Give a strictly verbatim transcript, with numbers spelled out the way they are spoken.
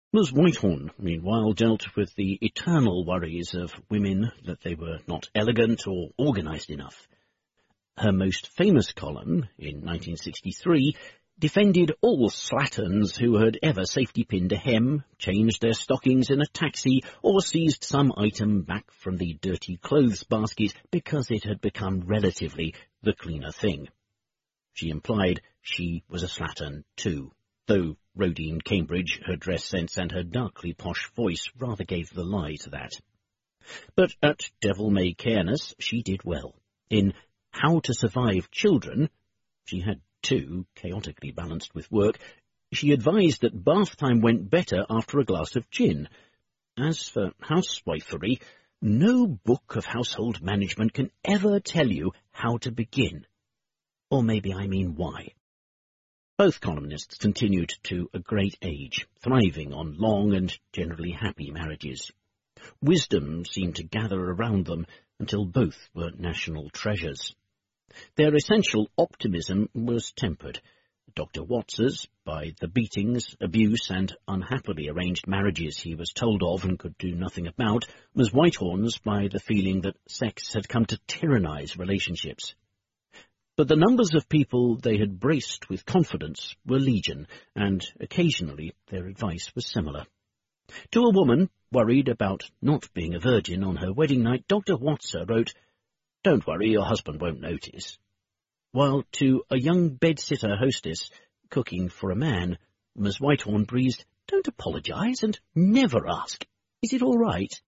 Miss Whitehorn, meanwhile, dealt with the eternal worries of women that they were not elegant or organised enough. Her most famous column, in nineteen sixty-three, defended all slatterns who had ever safety-pinned a hem, changed their stockings in a taxi, or seized some item back from the dirty clothes basket because it had become relatively the cleaner thing. She implied she was a slattern too, though Rhodey in Cambridge, her dress sense and her darkly posh voice rather gave the lie to that. But at Devil-May-Careness she did well. In How to Survive Children, she had two, chaotically balanced with work, she advised that bath time went better after a glass of gin. As for housewifery, no book of household management can ever tell you how to begin. Or maybe I mean why. Both columnists continued to a great age, thriving on long and generally happy marriages. Wisdom seemed to gather around them until both were national treasures. Their essential optimism was tempered. Doctor Watts's, by the beatings, abuse, and unhappily arranged marriages he was told of and could do nothing about, was Whitehorn's by the feeling that sex had come to tyrannize relationships. But the numbers of people they had braced with confidence were legion, and occasionally their advice was similar. To a woman worried about not being a virgin on her wedding night, Doctor Watser wrote, "Don't worry, your husband won't notice." While to a young bed-sitter hostess cooking for a man, Miss Whitehorn breathed, "Don't apologise and never ask. Is it all right?"